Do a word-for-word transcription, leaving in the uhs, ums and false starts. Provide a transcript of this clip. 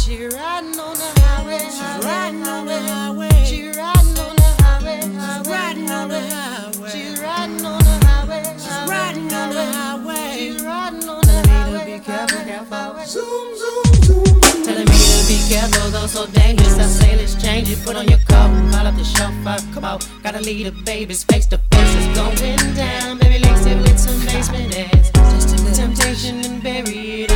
She riding on the highway, she riding on the highway. She riding on the highway, she riding on the highway. She riding on the highway, she riding on the highway. She riding on the highway. Be careful, careful. Zoom, zoom, zoom. Telling me to be careful, though so dangerous. I say let's change it. Put on your coat, call up the chauffeur. Come on, gotta lead the babies face to face. It's going down, baby. Lace it with some basement ass. Just a little temptation and bury it.